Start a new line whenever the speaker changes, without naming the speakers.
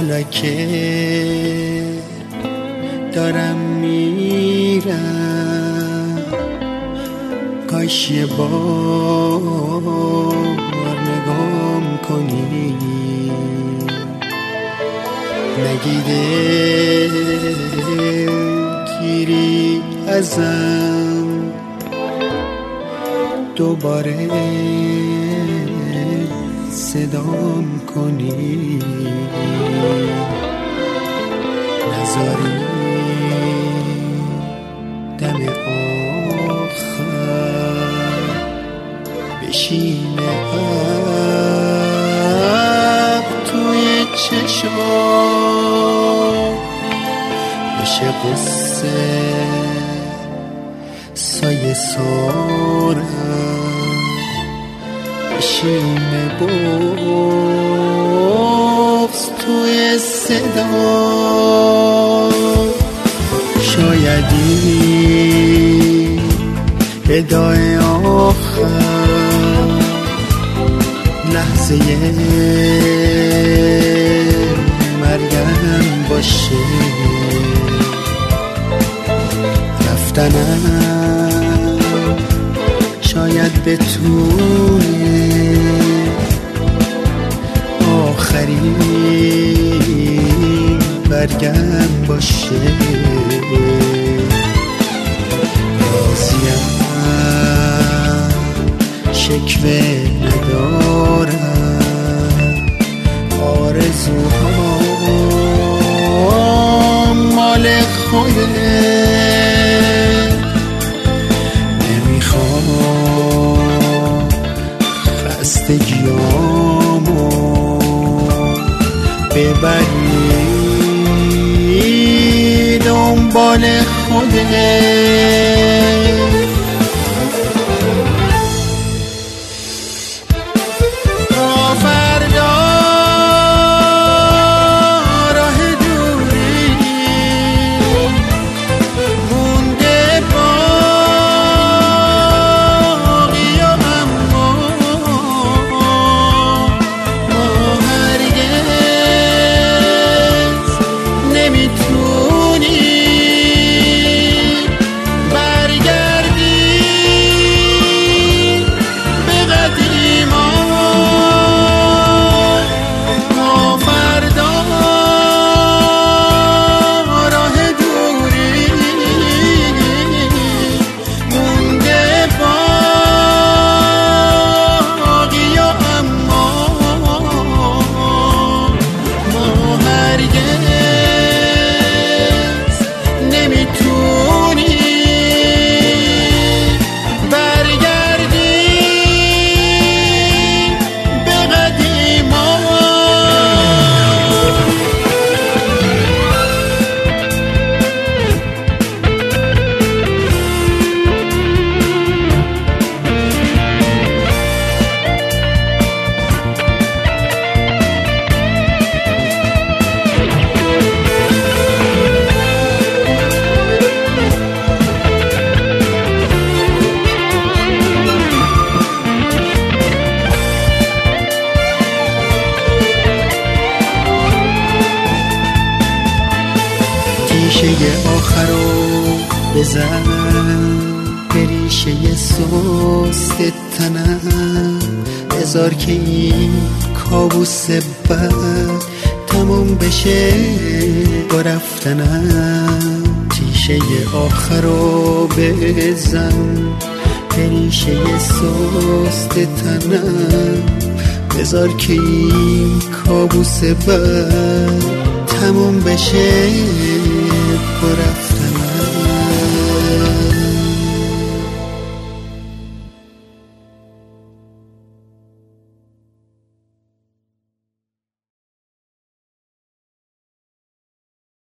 حالا که دارم میرم کاش یه بار نگام کنی، نگیده گیری ازم دوباره صدام کنی، نذاری دم آخر بشینه اب توی چشم بشه قصه سایه سارم، بشینه بغض توی صدا، شایدی ادای آخر لحظه مرگم باشه، رفتنم شاید بتونه آخرین برگم باشه، راضیم شکوه ندارم، آرزوهام مال خوده، نمیخوام خستگیامو ببری دنبال خوده. ریشه آخرو بزن به ریشه سست تنم، بذار که این کابوس بد تموم بشه با رفتنم. تیشه آخرو بزن به ریشه سست تنم، بذار که این کابوس بد تموم بشه با رفتنم.